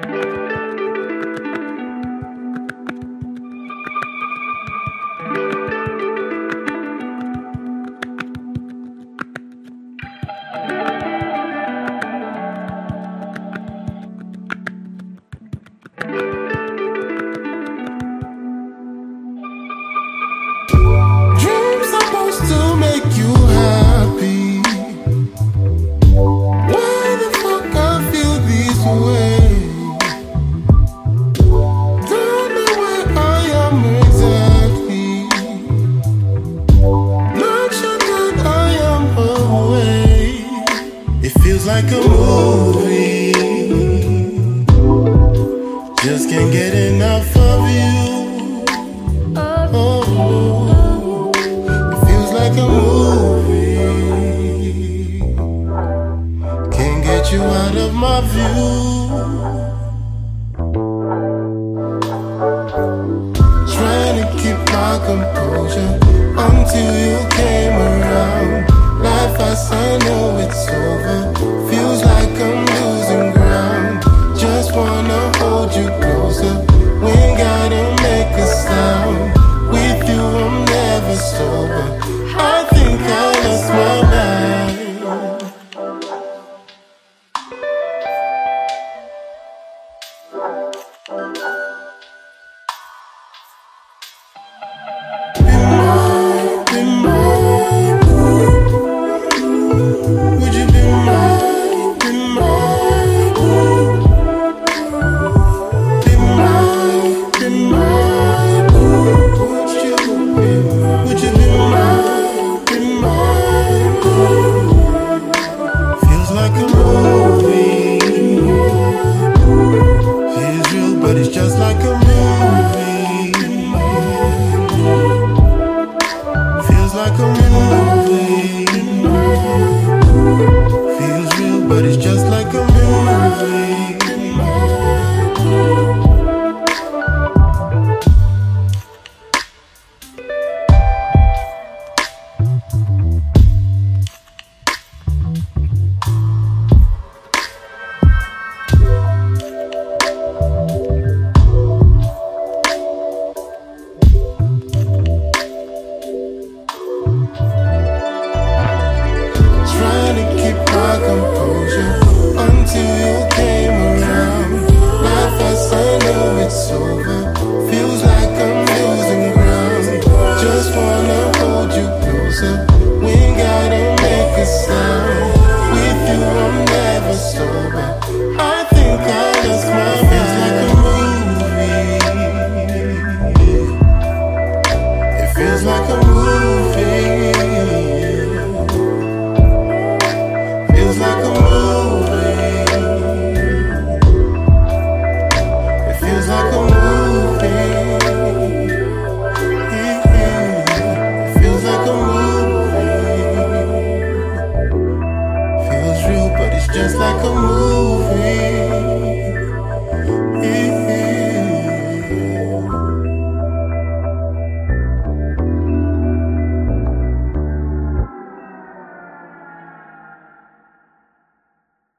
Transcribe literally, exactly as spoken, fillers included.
Like a movie, just can't get enough of you. Oh, it feels like a movie, can't get you out of my view. Trying to keep my composure until you came around. Life as I know it's over, feels like I'm losing ground. Just wanna hold you closer, we ain't gotta make a sound. With you I'm never sober, I think I lost my mind. Be mine, be mine. Would you be mine, be mine? Be mine, be mine. Would you be, would you be mine, be mine? Feels like a